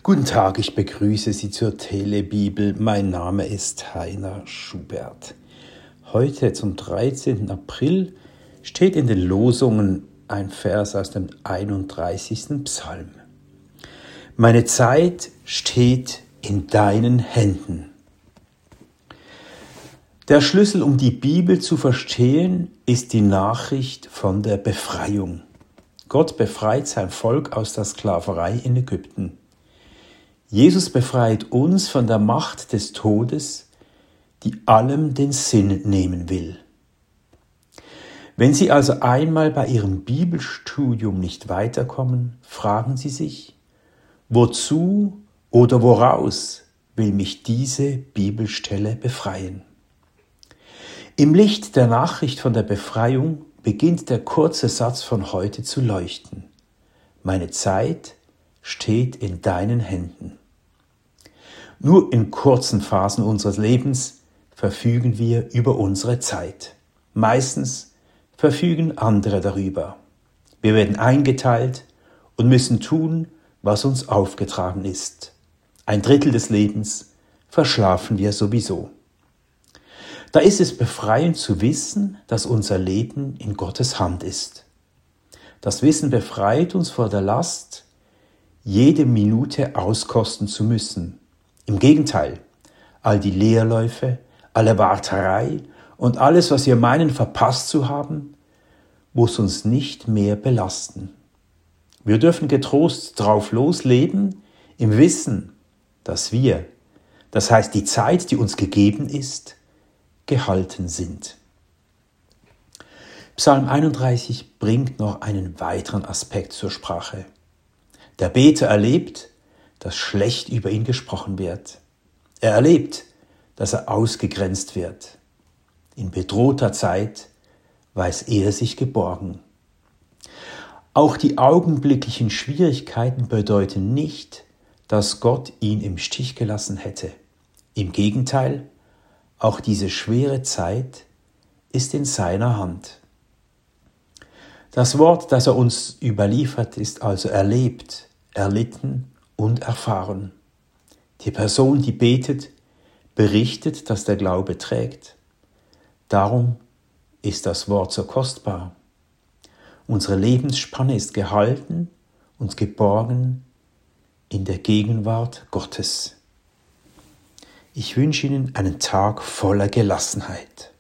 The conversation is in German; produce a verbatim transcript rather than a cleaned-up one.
Guten Tag, ich begrüße Sie zur Telebibel. Mein Name ist Heiner Schubert. Heute zum dreizehnten April steht in den Losungen ein Vers aus dem einunddreißigsten Psalm. Meine Zeit steht in deinen Händen. Der Schlüssel, um die Bibel zu verstehen, ist die Nachricht von der Befreiung. Gott befreit sein Volk aus der Sklaverei in Ägypten. Jesus befreit uns von der Macht des Todes, die allem den Sinn nehmen will. Wenn Sie also einmal bei Ihrem Bibelstudium nicht weiterkommen, fragen Sie sich, wozu oder woraus will mich diese Bibelstelle befreien? Im Licht der Nachricht von der Befreiung beginnt der kurze Satz von heute zu leuchten. Meine Zeit steht in deinen Händen. Nur in kurzen Phasen unseres Lebens verfügen wir über unsere Zeit. Meistens verfügen andere darüber. Wir werden eingeteilt und müssen tun, was uns aufgetragen ist. Ein Drittel des Lebens verschlafen wir sowieso. Da ist es befreiend zu wissen, dass unser Leben in Gottes Hand ist. Das Wissen befreit uns vor der Last, jede Minute auskosten zu müssen. Im Gegenteil, all die Leerläufe, alle Warterei und alles, was wir meinen verpasst zu haben, muss uns nicht mehr belasten. Wir dürfen getrost drauf losleben, im Wissen, dass wir, das heißt die Zeit, die uns gegeben ist, gehalten sind. Psalm einunddreißig bringt noch einen weiteren Aspekt zur Sprache. Der Beter erlebt, dass schlecht über ihn gesprochen wird. Er erlebt, dass er ausgegrenzt wird. In bedrohter Zeit weiß er sich geborgen. Auch die augenblicklichen Schwierigkeiten bedeuten nicht, dass Gott ihn im Stich gelassen hätte. Im Gegenteil, auch diese schwere Zeit ist in seiner Hand. Das Wort, das er uns überliefert, ist also erlebt, erlitten und erfahren. Die Person, die betet, berichtet, dass der Glaube trägt. Darum ist das Wort so kostbar. Unsere Lebensspanne ist gehalten und geborgen in der Gegenwart Gottes. Ich wünsche Ihnen einen Tag voller Gelassenheit.